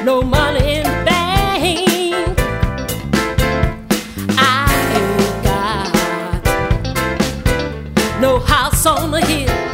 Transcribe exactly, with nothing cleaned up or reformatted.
no money in the bank. I ain't got no house on the hill.